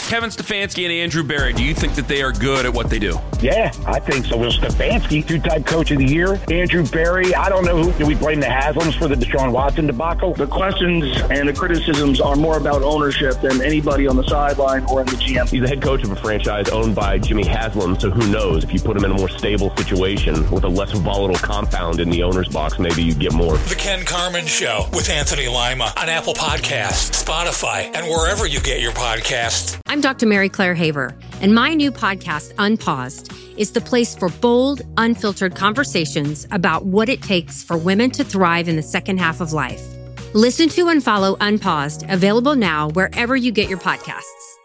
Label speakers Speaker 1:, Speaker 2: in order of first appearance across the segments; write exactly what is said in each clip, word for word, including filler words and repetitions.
Speaker 1: Kevin Stefanski and Andrew Berry, do you think that they are good at what they do?
Speaker 2: Yeah, I think so. Will Stefanski, two-time coach of the year. Andrew Berry, I don't know who. Do we blame the Haslams for the Deshaun Watson debacle?
Speaker 3: The questions and the criticisms are more about ownership than anybody on the sideline or in the G M.
Speaker 4: He's the head coach of a franchise owned by Jimmy Haslam, so who knows? If you put him in a more stable situation with a less volatile compound in the owner's box, maybe you get more.
Speaker 5: The Ken Carman Show with Anthony Lima on Apple Podcasts, Spotify, and wherever you get your podcasts.
Speaker 6: I'm Doctor Mary Claire Haver, and my new podcast, Unpaused, is the place for bold, unfiltered conversations about what it takes for women to thrive in the second half of life. Listen to and follow Unpaused, available now wherever you get your podcasts.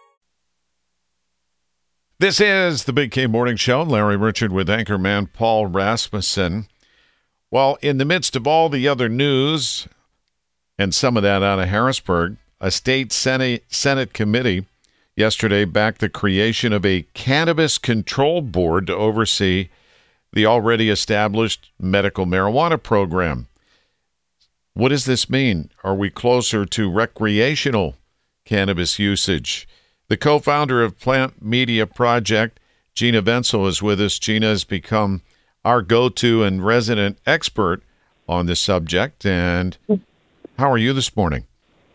Speaker 7: This is the Big K Morning Show. Larry Richard with anchorman Paul Rasmussen. Well, in the midst of all the other news, and some of that out of Harrisburg, a state Senate, Senate committee yesterday backed the creation of a cannabis control board to oversee the already established medical marijuana program. What does this mean? Are we closer to recreational cannabis usage? The co-founder of Plant Media Project, Gina Wenzel, is with us. Gina has become our go-to and resident expert on this subject. And how are you this morning?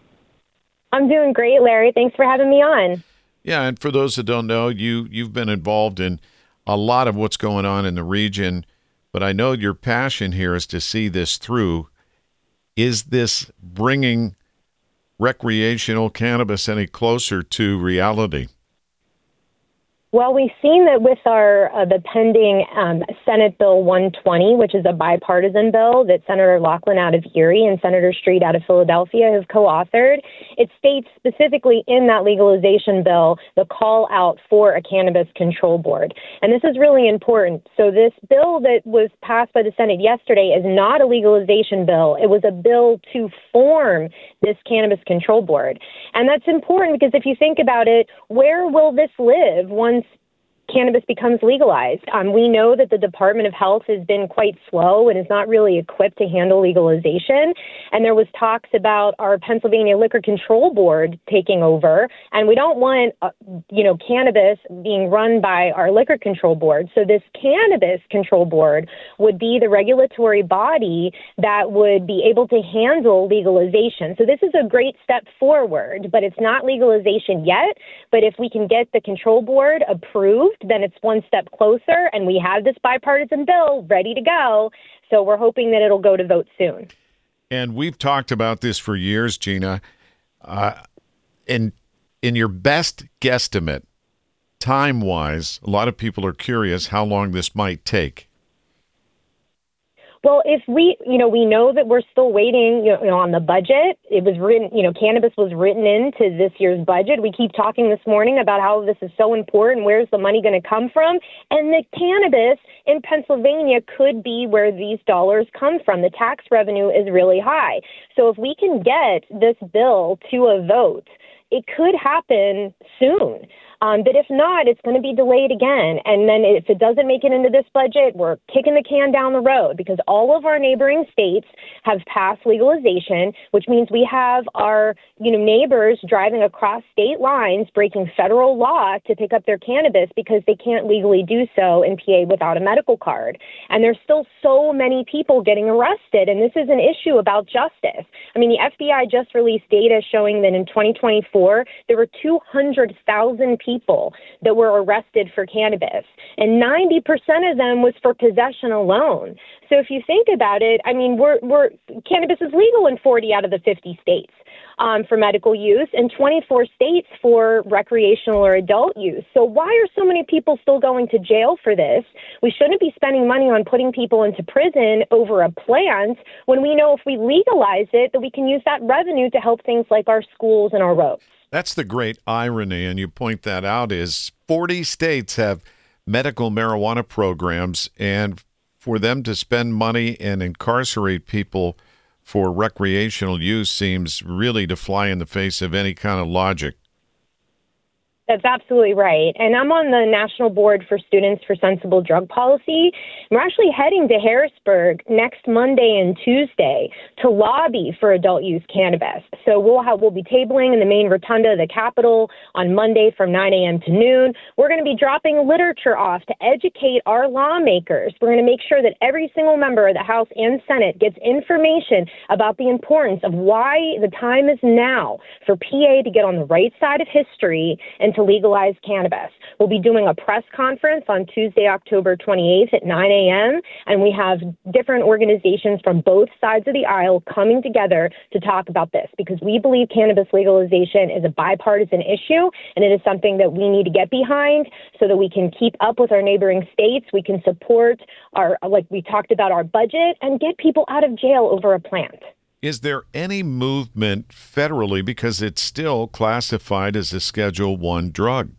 Speaker 8: I'm doing great, Larry. Thanks for having me on.
Speaker 7: Yeah, and for those that don't know, you, you've been involved in a lot of what's going on in the region, but I know your passion here is to see this through. Is this bringing recreational cannabis any closer to reality?
Speaker 8: Well, we've seen that with our uh, the pending um, Senate Bill one twenty, which is a bipartisan bill that Senator Laughlin out of Erie and Senator Street out of Philadelphia have co-authored. It states specifically in that legalization bill the call out for a cannabis control board. And this is really important. So this bill that was passed by the Senate yesterday is not a legalization bill. It was a bill to form this cannabis control board. And that's important because if you think about it, where will this live once cannabis becomes legalized? Um, we know that the Department of Health has been quite slow and is not really equipped to handle legalization. And there was talks about our Pennsylvania Liquor Control Board taking over. And we don't want, uh, you know, cannabis being run by our Liquor Control Board. So this Cannabis Control Board would be the regulatory body that would be able to handle legalization. So this is a great step forward, but it's not legalization yet. But if we can get the control board approved, then it's one step closer, and we have this bipartisan bill ready to go. So we're hoping that it'll go to vote soon.
Speaker 7: And we've talked about this for years, Gina. Uh, in in your best guesstimate, time-wise, a lot of people are curious how long this might take.
Speaker 8: Well, if we, you know, we know that we're still waiting, you know, on the budget. It was written, you know, cannabis was written into this year's budget. We keep talking this morning about how this is so important. Where's the money going to come from? And the cannabis in Pennsylvania could be where these dollars come from. The tax revenue is really high. So if we can get this bill to a vote, it could happen soon. Um, but if not, it's going to be delayed again. And then if it doesn't make it into this budget, we're kicking the can down the road because all of our neighboring states have passed legalization, which means we have our, you know, neighbors driving across state lines, breaking federal law to pick up their cannabis because they can't legally do so in P A without a medical card. And there's still so many people getting arrested. And this is an issue about justice. I mean, the F B I just released data showing that in twenty twenty-four, there were two hundred thousand people that were arrested for cannabis, and ninety percent of them was for possession alone. So if you think about it, I mean, we're, we're cannabis is legal in forty out of the fifty states um, for medical use and twenty-four states for recreational or adult use. So why are so many people still going to jail for this? We shouldn't be spending money on putting people into prison over a plant when we know if we legalize it, that we can use that revenue to help things like our schools and our roads.
Speaker 7: That's the great irony, and you point that out, is forty states have medical marijuana programs, and for them to spend money and incarcerate people for recreational use seems really to fly in the face of any kind of logic.
Speaker 8: That's absolutely right. And I'm on the National Board for Students for Sensible Drug Policy. We're actually heading to Harrisburg next Monday and Tuesday to lobby for adult use cannabis. So we'll have, we'll be tabling in the main rotunda of the Capitol on Monday from nine a.m. to noon. We're going to be dropping literature off to educate our lawmakers. We're going to make sure that every single member of the House and Senate gets information about the importance of why the time is now for P A to get on the right side of history and to legalize cannabis. We'll be doing a press conference on Tuesday, October twenty-eighth at nine a.m., and we have different organizations from both sides of the aisle coming together to talk about this because we believe cannabis legalization is a bipartisan issue, and it is something that we need to get behind so that we can keep up with our neighboring states, we can support our, like we talked about, our budget, and get people out of jail over a plant.
Speaker 7: Is there any movement federally because it's still classified as a Schedule One drug?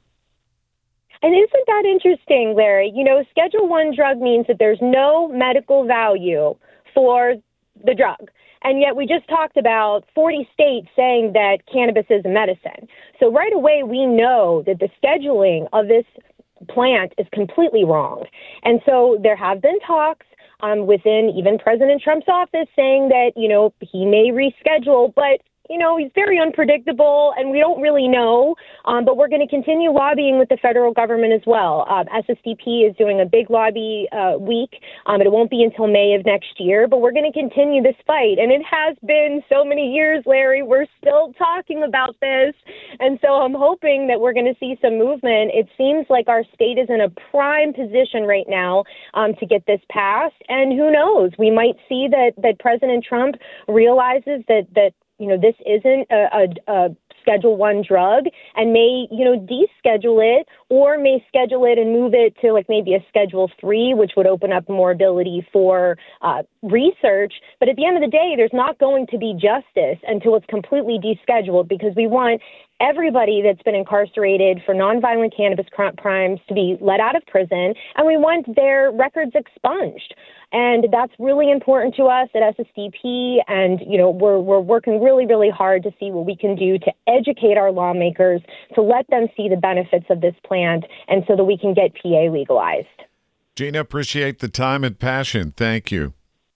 Speaker 8: And isn't that interesting, Larry? You know, Schedule One drug means that there's no medical value for the drug. And yet we just talked about forty states saying that cannabis is a medicine. So right away, we know that the scheduling of this plant is completely wrong. And so there have been talks Um, within even President Trump's office saying that, you know, he may reschedule, but, you know, he's very unpredictable and we don't really know. Um, but we're going to continue lobbying with the federal government as well. Um, S S D P is doing a big lobby uh, week. Um, it won't be until May of next year, but we're going to continue this fight. And it has been so many years, Larry. We're still talking about this. And so I'm hoping that we're going to see some movement. It seems like our state is in a prime position right now um, to get this passed. And who knows, we might see that, that President Trump realizes that, that you know, this isn't a, a, a Schedule One drug and may, you know, deschedule it or may schedule it and move it to like maybe a Schedule Three, which would open up more ability for uh, research. But at the end of the day, there's not going to be justice until it's completely descheduled because we want everybody that's been incarcerated for nonviolent cannabis crimes to be let out of prison, and we want their records expunged. And that's really important to us at S S D P, and you know we're we're working really, really hard to see what we can do to educate our lawmakers, to let them see the benefits of this plant, and so that we can get P A legalized.
Speaker 7: Gina, appreciate the time and passion. Thank you.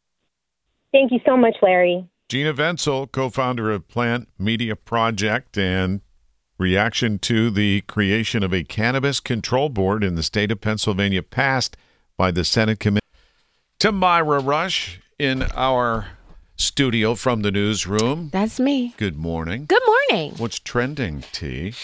Speaker 8: Thank you so much, Larry.
Speaker 7: Gina Venzel, co-founder of Plant Media Project, and reaction to the creation of a cannabis control board in the state of Pennsylvania passed by the Senate committee. To Myra Rush in our studio from the newsroom.
Speaker 9: That's me.
Speaker 7: Good morning.
Speaker 9: Good morning.
Speaker 7: What's trending, T?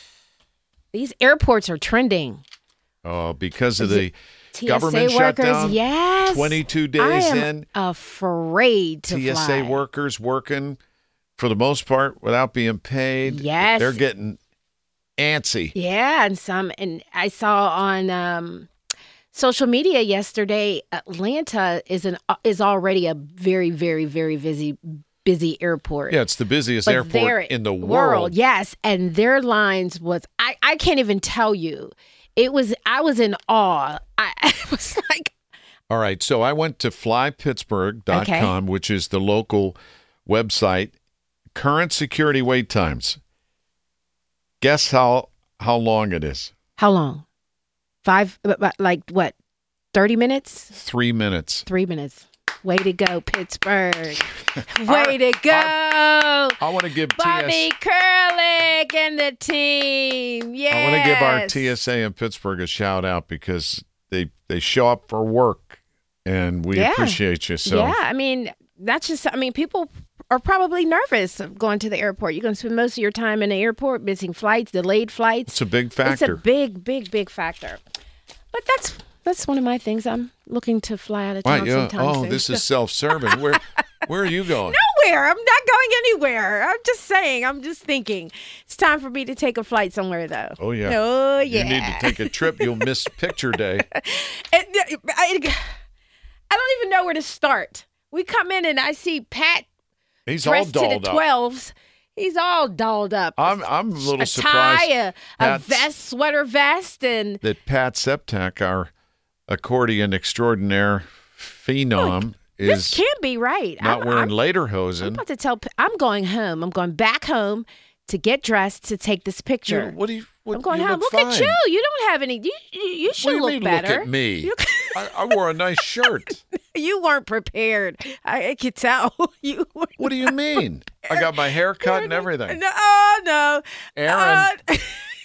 Speaker 9: These airports are trending.
Speaker 7: Oh, because of the
Speaker 9: T S A
Speaker 7: government
Speaker 9: workers,
Speaker 7: shutdown?
Speaker 9: Yes.
Speaker 7: twenty-two days
Speaker 9: I am
Speaker 7: in.
Speaker 9: afraid to
Speaker 7: T S A
Speaker 9: fly.
Speaker 7: workers working for the most part without being paid.
Speaker 9: Yes.
Speaker 7: They're getting antsy.
Speaker 9: Yeah, and some, and I saw on um, social media yesterday, Atlanta is an is already a very, very, very busy busy airport.
Speaker 7: Yeah, it's the busiest
Speaker 9: But
Speaker 7: airport
Speaker 9: their
Speaker 7: in the world.
Speaker 9: world. Yes, and their lines was I I can't even tell you. It was I was in awe. I, I was like,
Speaker 7: all right, so I went to fly pittsburgh dot com,
Speaker 9: Okay.
Speaker 7: which is the local website. Current security wait times. Guess how how long it is?
Speaker 9: how long? Five, like what? Thirty minutes?
Speaker 7: Three minutes.
Speaker 9: Three minutes. Way to go, Pittsburgh. Way to go.
Speaker 7: I want to give
Speaker 9: Bobby
Speaker 7: T S A.
Speaker 9: Kurlick and the team. Yes.
Speaker 7: I want to give our T S A in Pittsburgh a shout out because they they show up for work, and we
Speaker 9: Yeah.
Speaker 7: appreciate you. So
Speaker 9: Yeah, I mean, that's just, I mean, people are probably nervous of going to the airport. You're going to spend most of your time in the airport, missing flights, delayed flights.
Speaker 7: it's a big
Speaker 9: It's
Speaker 7: factor.
Speaker 9: a big, big, big factor. But that's that's one of my things. I'm looking to fly out of town
Speaker 7: Right, yeah.
Speaker 9: sometime
Speaker 7: Oh,
Speaker 9: soon.
Speaker 7: this is self-serving. Where where are you going?
Speaker 9: Nowhere. I'm not going anywhere. I'm just saying. I'm just thinking. It's time for me to take a flight somewhere, though.
Speaker 7: Oh yeah.
Speaker 9: Oh yeah.
Speaker 7: You need to take a trip. You'll miss picture day.
Speaker 9: And, uh, I, I don't even know where to start. We come in and I see Pat
Speaker 7: He's all
Speaker 9: dressed to
Speaker 7: dolled
Speaker 9: the
Speaker 7: up.
Speaker 9: twelves. He's all dolled up.
Speaker 7: I'm I'm a little
Speaker 9: a
Speaker 7: surprised
Speaker 9: tie, a, a
Speaker 7: Pat's-
Speaker 9: vest, sweater vest, and
Speaker 7: that Pat Septak, our accordion extraordinaire phenom,
Speaker 9: this
Speaker 7: is
Speaker 9: can't be right.
Speaker 7: not
Speaker 9: I'm,
Speaker 7: wearing
Speaker 9: I'm, I'm
Speaker 7: lederhosen.
Speaker 9: about to tell. I'm going home. I'm going back home to get dressed to take this picture.
Speaker 7: You- what do you? What,
Speaker 9: I'm going,
Speaker 7: you
Speaker 9: look,
Speaker 7: look,
Speaker 9: look
Speaker 7: fine.
Speaker 9: at you. You don't have any. You, you, you should
Speaker 7: What do you
Speaker 9: look
Speaker 7: mean,
Speaker 9: better.
Speaker 7: Look at me. I, I wore a nice shirt.
Speaker 9: You weren't prepared. I, I could tell. You. Were
Speaker 7: What do you mean? I got my hair cut and everything.
Speaker 9: No, oh, no.
Speaker 7: Aaron.
Speaker 9: Uh,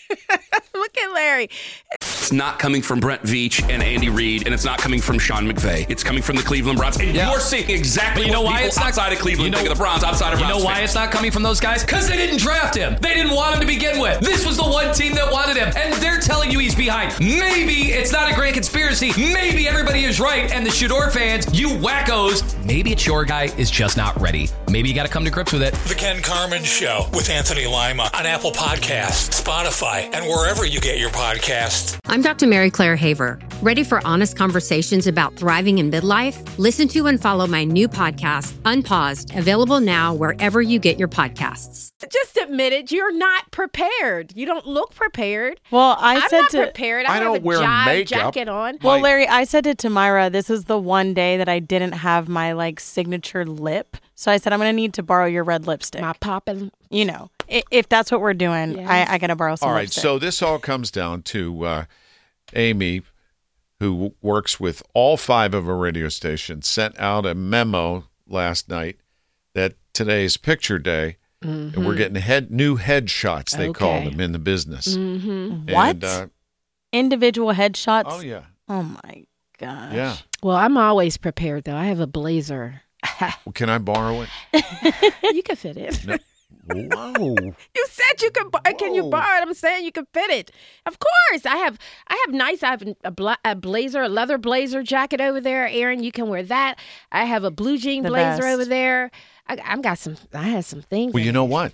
Speaker 9: look at Larry.
Speaker 1: It's not coming from Brent Veach and Andy Reid, and it's not coming from Sean McVay. It's coming from the Cleveland Browns. And
Speaker 10: Yeah.
Speaker 1: you're seeing exactly
Speaker 10: But you know
Speaker 1: what
Speaker 10: why
Speaker 1: people
Speaker 10: it's not-
Speaker 1: outside of Cleveland
Speaker 10: you know-
Speaker 1: think of the Browns, outside of
Speaker 10: You
Speaker 1: Browns
Speaker 10: know why
Speaker 1: fans.
Speaker 10: it's not coming from those guys? Because they didn't draft him. They didn't want him to begin with. This was the one team that wanted him, and they're telling you he's behind. Maybe it's not a grand conspiracy. Maybe everybody is right, and the Shador fans, you wackos, maybe it's your guy is just not ready. Maybe you got to come to grips with it.
Speaker 5: The Ken Carmen Show with Anthony Lima on Apple Podcasts, Spotify, and wherever you get your podcasts.
Speaker 6: I'm Doctor Mary Claire Haver. Ready for honest conversations about thriving in midlife? Listen to and follow my new podcast, Unpaused, available now wherever you get your podcasts.
Speaker 9: Just admit it. You're not prepared. You don't look prepared.
Speaker 11: Well, I
Speaker 9: I'm
Speaker 11: said
Speaker 9: not
Speaker 11: to
Speaker 9: prepared. I,
Speaker 7: I
Speaker 9: have
Speaker 7: don't
Speaker 9: a
Speaker 7: wear
Speaker 9: jive
Speaker 7: makeup.
Speaker 9: jacket on.
Speaker 11: Well, Larry, I said to Tamira, this is the one day that I didn't have my like signature lip. So I said, I'm going to need to borrow your red lipstick.
Speaker 9: My popping.
Speaker 11: You know, i- if that's what we're doing,
Speaker 9: Yes.
Speaker 11: I, I got to borrow some
Speaker 7: All right,
Speaker 11: lipstick.
Speaker 7: so this all comes down to uh, Amy, who works with all five of our radio stations, sent out a memo last night that today's picture day, and we're getting head new headshots, they call
Speaker 9: Okay.
Speaker 7: them in the business.
Speaker 9: Mm-hmm.
Speaker 11: What?
Speaker 7: And, uh,
Speaker 11: Individual headshots?
Speaker 7: oh, yeah.
Speaker 11: Oh, my gosh.
Speaker 7: Yeah.
Speaker 9: Well, I'm always prepared, though. I have a blazer.
Speaker 7: Well, can I borrow it?
Speaker 9: You can fit it.
Speaker 7: No. Whoa.
Speaker 9: You said you could. bu- Can you
Speaker 7: Whoa.
Speaker 9: borrow it? I'm saying you can fit it. Of course, I have. I have nice. I have a, bla- a blazer, a leather blazer jacket over there. Aaron, you can wear that. I have a blue jean
Speaker 11: The
Speaker 9: blazer
Speaker 11: best.
Speaker 9: over there. I, I've got some. I have some things.
Speaker 7: Well,
Speaker 9: in
Speaker 7: you know
Speaker 9: there.
Speaker 7: what?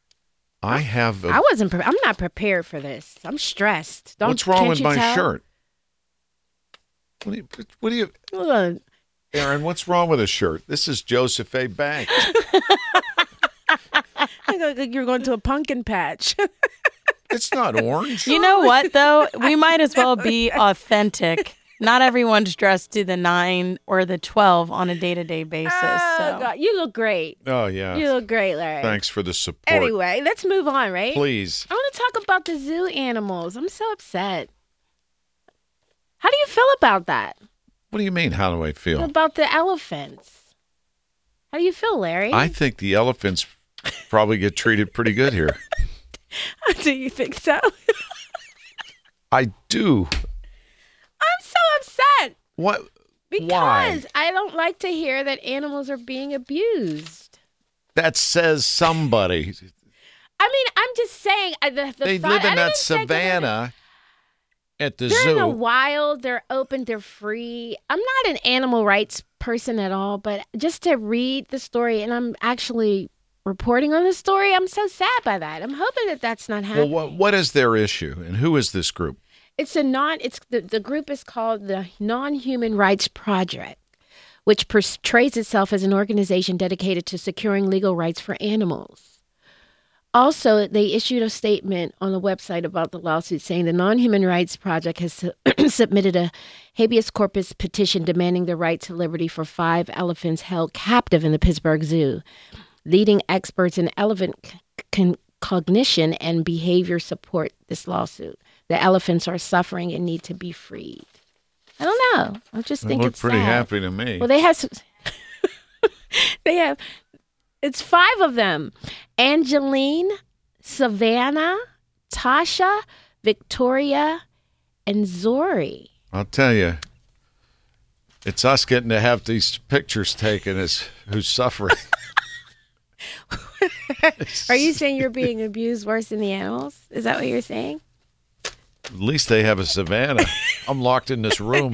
Speaker 7: I have. A,
Speaker 9: I wasn't. Pre- I'm not prepared for this. I'm stressed. Don't.
Speaker 7: what's wrong
Speaker 9: can't
Speaker 7: with
Speaker 9: you
Speaker 7: my
Speaker 9: tell?
Speaker 7: shirt? What do you? What do you?
Speaker 9: Look,
Speaker 7: Aaron, what's wrong with a shirt? This is Joseph A. Banks.
Speaker 9: I look like you're going to a pumpkin patch.
Speaker 7: It's not orange.
Speaker 11: You know what, though? We might as well be authentic. Not everyone's dressed to the nine or the twelve on a day-to-day basis.
Speaker 9: Oh,
Speaker 11: so.
Speaker 9: God. You look great.
Speaker 7: Oh, yeah.
Speaker 9: You look great, Larry.
Speaker 7: Thanks for the support.
Speaker 9: Anyway, let's move on, right?
Speaker 7: Please.
Speaker 9: I want to talk about the zoo animals. I'm so upset. How do you feel about that?
Speaker 7: What do you mean, how do I feel?
Speaker 9: About the elephants? How do you feel, Larry?
Speaker 7: I think the elephants probably get treated pretty good here.
Speaker 9: Do you think so?
Speaker 7: I do.
Speaker 9: I'm so upset
Speaker 7: What?
Speaker 9: because
Speaker 7: Why?
Speaker 9: I don't like to hear that animals are being abused.
Speaker 7: That says somebody.
Speaker 9: I mean, I'm just saying. uh, The, the
Speaker 7: They
Speaker 9: thought-
Speaker 7: live
Speaker 9: I
Speaker 7: in
Speaker 9: don't
Speaker 7: that
Speaker 9: even think of it-
Speaker 7: savannah at the
Speaker 9: They're in the
Speaker 7: zoo.
Speaker 9: wild. They're open. They're free. I'm not an animal rights person at all, but just to read the story, and I'm actually reporting on the story, I'm so sad by that. I'm hoping that that's not
Speaker 7: Well,
Speaker 9: happening.
Speaker 7: what, what is their issue, and who is this group?
Speaker 9: It's a non. It's the, the group is called the Non-Human Rights Project, which portrays itself as an organization dedicated to securing legal rights for animals. Also, they issued a statement on the website about the lawsuit saying the Non-Human Rights Project has su- submitted a habeas corpus petition demanding the right to liberty for five elephants held captive in the Pittsburgh Zoo. Leading experts in elephant c- con- cognition and behavior support this lawsuit. The elephants are suffering and need to be freed. I don't know. I just
Speaker 7: They
Speaker 9: think
Speaker 7: look
Speaker 9: it's
Speaker 7: pretty
Speaker 9: sad.
Speaker 7: happy to me.
Speaker 9: Well, they have. Some, they have. It's five of them: Angeline, Savannah, Tasha, Victoria, and Zori.
Speaker 7: I'll tell you, it's us getting to have these pictures taken as who's suffering.
Speaker 9: Are you saying you're being abused worse than the animals? Is that what you're saying?
Speaker 7: At least they have a savannah. I'm locked in this room.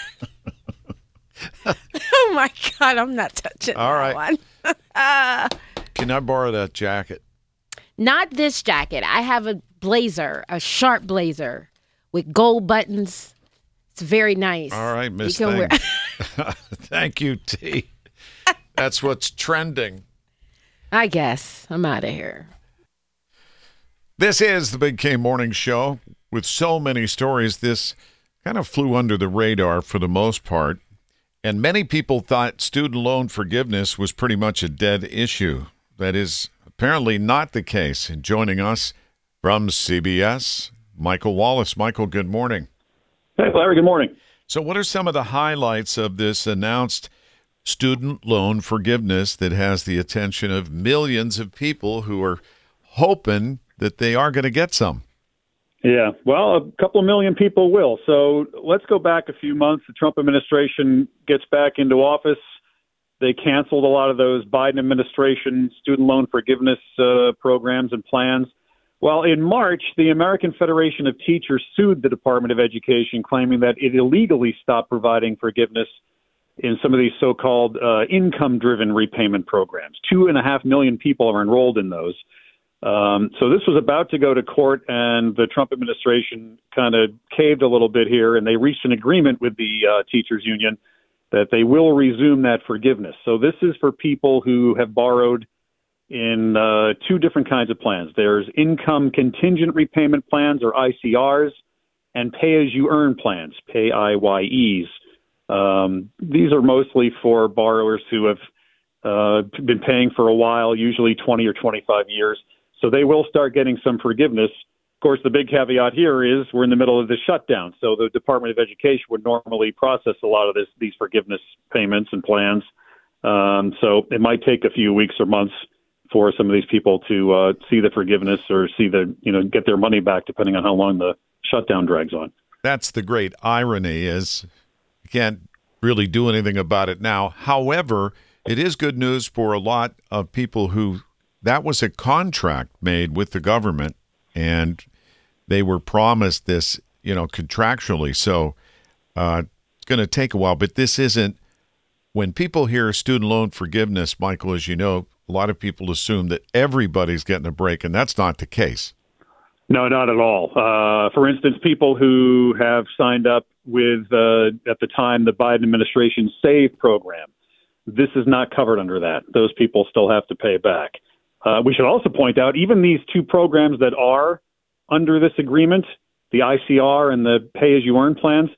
Speaker 9: Oh my God, I'm not touching
Speaker 7: All
Speaker 9: that
Speaker 7: right.
Speaker 9: one. Ah.
Speaker 7: Can I borrow that jacket?
Speaker 9: Not this jacket. I have a blazer, a sharp blazer with gold buttons. It's very nice.
Speaker 7: All right, Miss
Speaker 9: You can wear-
Speaker 7: Thing. Thank you, T. That's what's trending.
Speaker 9: I guess. I'm out of here.
Speaker 7: This is the Big K Morning Show. With so many stories, this kind of flew under the radar for the most part. And many people thought student loan forgiveness was pretty much a dead issue. That is, apparently not the case. And joining us from C B S, Michael Wallace. Michael, good morning.
Speaker 12: Hey, Larry, good morning.
Speaker 7: So what are some of the highlights of this announced student loan forgiveness that has the attention of millions of people who are hoping that they are going to get some?
Speaker 12: Yeah, well, a couple of million people will. So let's go back a few months. The Trump administration gets back into office. They canceled a lot of those Biden administration student loan forgiveness uh, programs and plans. Well, in March, the American Federation of Teachers sued the Department of Education, claiming that it illegally stopped providing forgiveness in some of these so-called uh, income-driven repayment programs. Two and a half million people are enrolled in those. Um, so this was about to go to court, and the Trump administration kind of caved a little bit here, and they reached an agreement with the uh, teachers union that they will resume that forgiveness. So this is for people who have borrowed in uh, two different kinds of plans. There's income contingent repayment plans, or I C Rs, and pay-as-you-earn plans, P I Y Es. Um, these are mostly for borrowers who have uh, been paying for a while, usually twenty or twenty-five years. So they will start getting some forgiveness. Of course, the big caveat here is we're in the middle of the shutdown. So the Department of Education would normally process a lot of this, these forgiveness payments and plans. Um, so it might take a few weeks or months for some of these people to uh, see the forgiveness or see the, you know, get their money back, depending on how long the shutdown drags on.
Speaker 7: That's the great irony, is you can't really do anything about it now. However, it is good news for a lot of people who that was a contract made with the government, and they were promised this, you know, contractually. So uh, it's going to take a while. But this isn't, when people hear student loan forgiveness, Michael, as you know, a lot of people assume that everybody's getting a break, and that's not the case.
Speaker 12: No, not at all. Uh, for instance, people who have signed up with, uh, at the time, the Biden administration SAVE program, this is not covered under that. Those people still have to pay back. Uh, we should also point out, even these two programs that are under this agreement, the I C R and the pay-as-you-earn plans,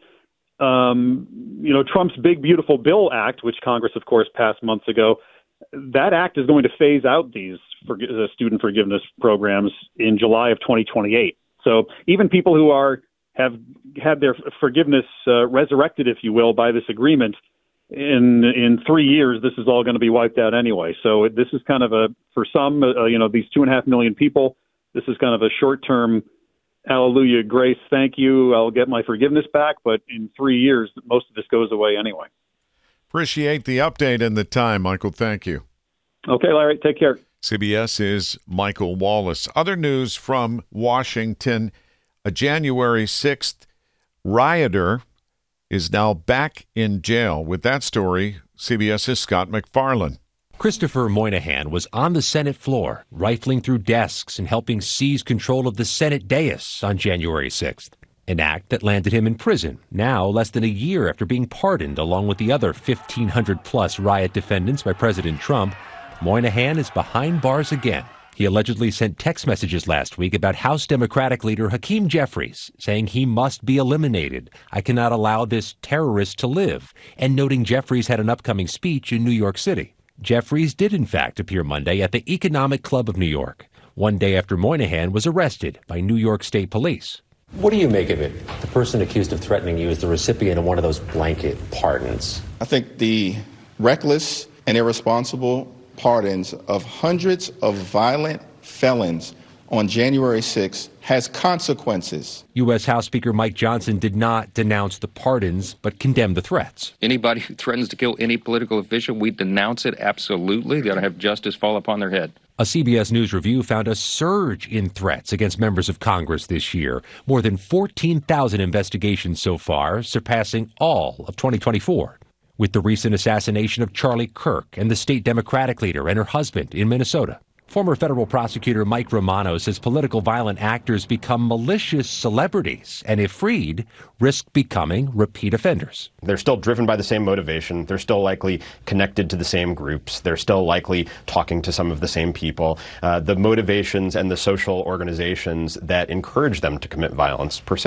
Speaker 12: um, you know, Trump's Big Beautiful Bill Act, which Congress, of course, passed months ago, that act is going to phase out these for, uh, student forgiveness programs in July of twenty twenty-eight. So even people who are have had their forgiveness uh, resurrected, if you will, by this agreement, in in three years, this is all going to be wiped out anyway. So this is kind of a, for some, uh, you know, these two and a half million people, this is kind of a short-term, hallelujah, grace, thank you, I'll get my forgiveness back. But in three years, most of this goes away anyway.
Speaker 7: Appreciate the update and the time, Michael. Thank you.
Speaker 12: Okay, Larry, take care.
Speaker 7: C B S is Michael Wallace. Other news from Washington, a January sixth rioter is now back in jail. With that story, CBS's Scott McFarland.
Speaker 13: Christopher Moynihan was on the Senate floor, rifling through desks and helping seize control of the Senate dais on January sixth, an act that landed him in prison, now less than a year after being pardoned along with the other fifteen hundred plus riot defendants by President Trump. Moynihan is behind bars again. He allegedly sent text messages last week about House Democratic leader Hakeem Jeffries, saying he must be eliminated. I cannot allow this terrorist to live, and noting Jeffries had an upcoming speech in New York City. Jeffries did, in fact, appear Monday at the Economic Club of New York, one day after Moynihan was arrested by New York State Police.
Speaker 14: What do you make of it? The person accused of threatening you is the recipient of one of those blanket pardons.
Speaker 15: I think the reckless and irresponsible pardons of hundreds of violent felons on January sixth has consequences.
Speaker 13: U S. House Speaker Mike Johnson did not denounce the pardons, but condemned the threats.
Speaker 16: Anybody who threatens to kill any political official, we denounce it absolutely. They ought to have justice fall upon their head.
Speaker 13: A C B S News review found a surge in threats against members of Congress this year. More than fourteen thousand investigations so far, surpassing all of twenty twenty-four. With the recent assassination of Charlie Kirk and the state Democratic leader and her husband in Minnesota. Former federal prosecutor Mike Romano says political violent actors become malicious celebrities and, if freed, risk becoming repeat offenders.
Speaker 17: They're still driven by the same motivation. They're still likely connected to the same groups. They're still likely talking to some of the same people. Uh, the motivations and the social organizations that encourage them to commit violence persist.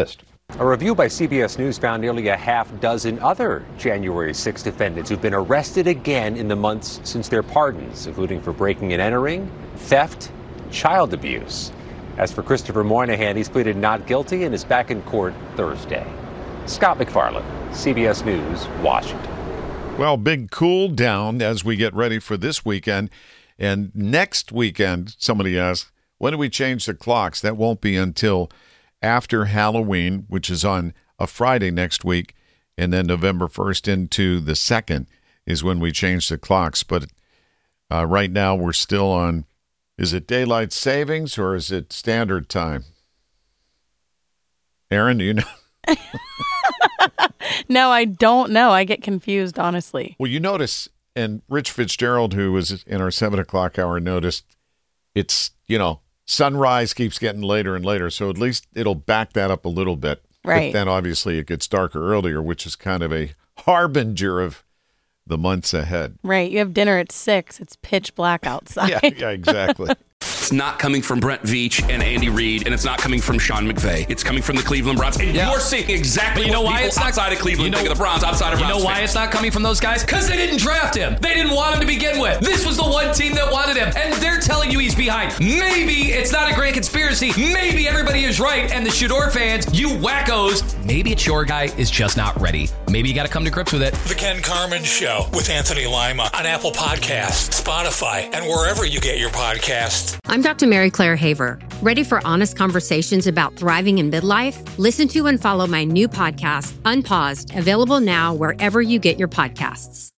Speaker 13: A review by C B S News found nearly a half dozen other January sixth defendants who've been arrested again in the months since their pardons, including for breaking and entering, theft, child abuse. As for Christopher Moynihan, he's pleaded not guilty and is back in court Thursday. Scott McFarland, C B S News, Washington.
Speaker 7: Well, big cool down as we get ready for this weekend. And next weekend, somebody asked, when do we change the clocks? That won't be until after Halloween, which is on a Friday next week, and then November first into the second is when we change the clocks. But uh, right now we're still on, is it daylight savings or is it standard time? Aaron, do you know?
Speaker 11: No, I don't know. I get confused, honestly.
Speaker 7: Well, you notice, and Rich Fitzgerald, who was in our seven o'clock hour, noticed it's, you know, sunrise keeps getting later and later, so at least it'll back that up a little bit.
Speaker 11: Right.
Speaker 7: But then obviously it gets darker earlier, which is kind of a harbinger of the months ahead.
Speaker 11: Right. You have dinner at six. It's pitch black outside.
Speaker 7: yeah, yeah, exactly.
Speaker 1: It's not coming from Brent Veach and Andy Reid, and it's not coming from Sean McVay. It's coming from the Cleveland Browns. And
Speaker 10: Yeah.
Speaker 1: you're seeing exactly
Speaker 10: But you know
Speaker 1: what
Speaker 10: why
Speaker 1: people
Speaker 10: it's not-
Speaker 1: outside of Cleveland
Speaker 10: you know-
Speaker 1: think of the Browns, outside of
Speaker 10: You
Speaker 1: Browns
Speaker 10: know why
Speaker 1: fans.
Speaker 10: it's not coming from those guys? Because they didn't draft him. They didn't want him to begin with. This was the one team that wanted him, and they're telling you he's behind. Maybe it's not a grand conspiracy. Maybe everybody is right, and the Shador fans, you wackos, maybe it's your guy is just not ready. Maybe you got to come to grips with it.
Speaker 5: The Ken Carmen Show with Anthony Lima on Apple Podcasts, Spotify, and wherever you get your podcasts.
Speaker 6: I'm Doctor Mary Claire Haver. Ready for honest conversations about thriving in midlife? Listen to and follow my new podcast, Unpaused, available now wherever you get your podcasts.